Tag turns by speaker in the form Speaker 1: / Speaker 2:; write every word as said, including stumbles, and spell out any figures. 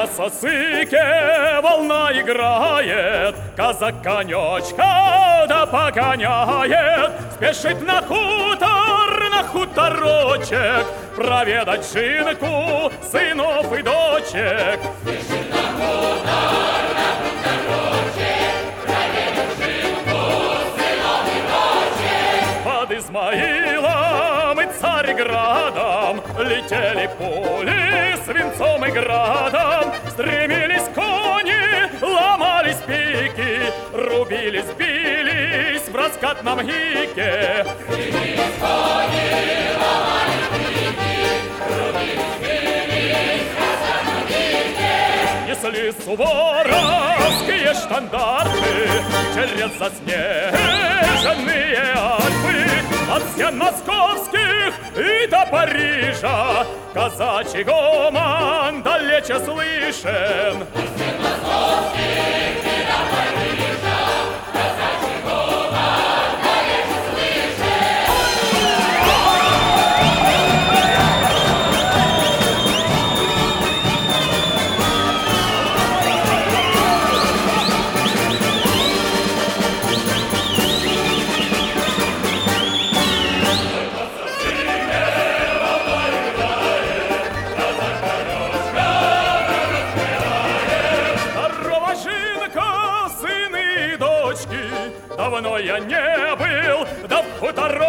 Speaker 1: по сосыке волна играет, казак конечка да погоняет, спешит на хутор, на хуторочек, проведать жинку сынов и дочек.
Speaker 2: Спешит на хутор, на хуторочек, проведать жинку сынов и дочек.
Speaker 1: Под Измаилом и Царьградом летели пули свинцом и градом, стремились кони, ломались пики, рубились, бились в раскатном гике.
Speaker 2: Стремились кони, ломались пики, рубились, бились в раскатном гике.
Speaker 1: Несли суворовские штандарты через заснеженные Альпы, от стен московских и до Парижа казачий гомон далече слышен.
Speaker 2: От стен московских и до Парижа казачий гомон далече слышен.
Speaker 1: Давно я не был, да в хуторочке